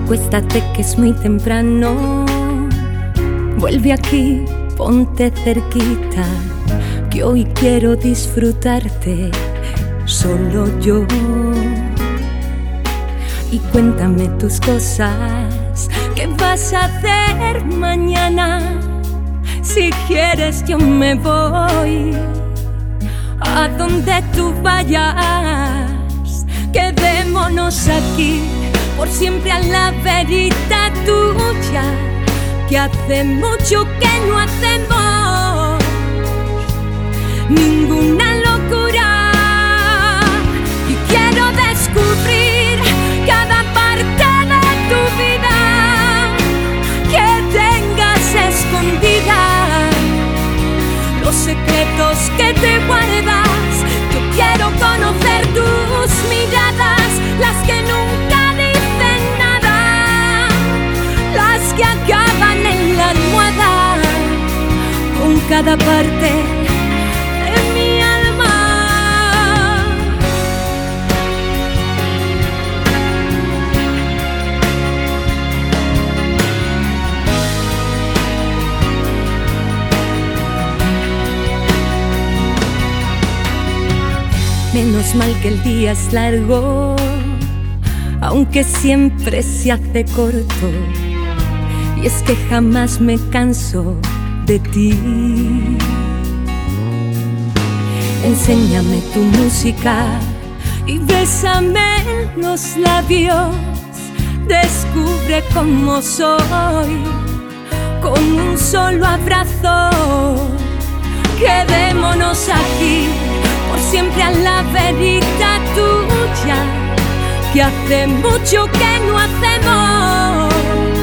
Acuéstate que es muy temprano. Vuelve aquí, ponte cerquita, que hoy quiero disfrutarte, solo yo. Y cuéntame tus cosas, ¿qué vas a hacer mañana? Si quieres yo me voy a donde tú vayas. Quedémonos aquí por siempre a la verita tuya, que hace mucho que no hacemos ninguna locura. Y quiero descubrir cada parte de tu vida que tengas escondida, los secretos que te guardas. Yo quiero conocer tus miradas, las que nunca dicen nada, las que acaban en la almohada, con cada parte de mi alma. Menos mal que el día es largo, aunque siempre se hace corto. Y es que jamás me canso de ti. Enséñame tu música y bésame los labios. Descubre cómo soy con un solo abrazo. Quedémonos aquí por siempre a la verita tuya, que hace mucho que no hacemos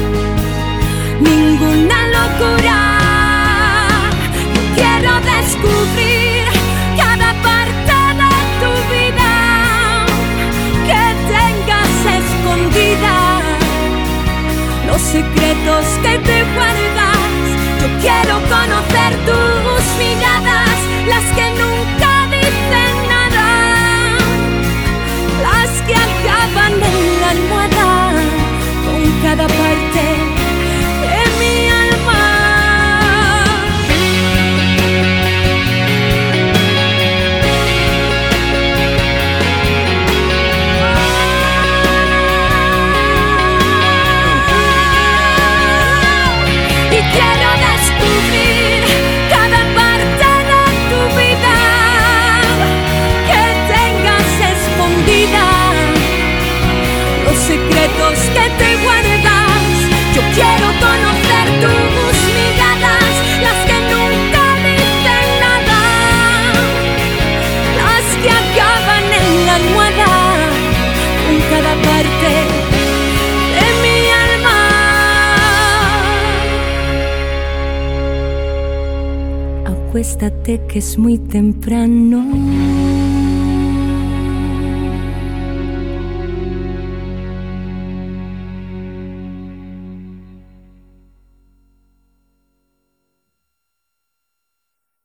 ninguna locura. Yo quiero descubrir cada parte de tu vida que tengas escondida, los secretos que te guardas. Yo quiero conocer tus miradas, las que nunca dicen nada, las que acaban en la almohada, con cada parte de mi alma. Y quiero descubrir cada parte de tu vida que tengas escondida, los secretos que te guardas. Yo quiero conocer tus miradas, las que nunca dicen nada, las que acaban en la almohada, con cada parte de mi alma. Acuéstate que es muy temprano.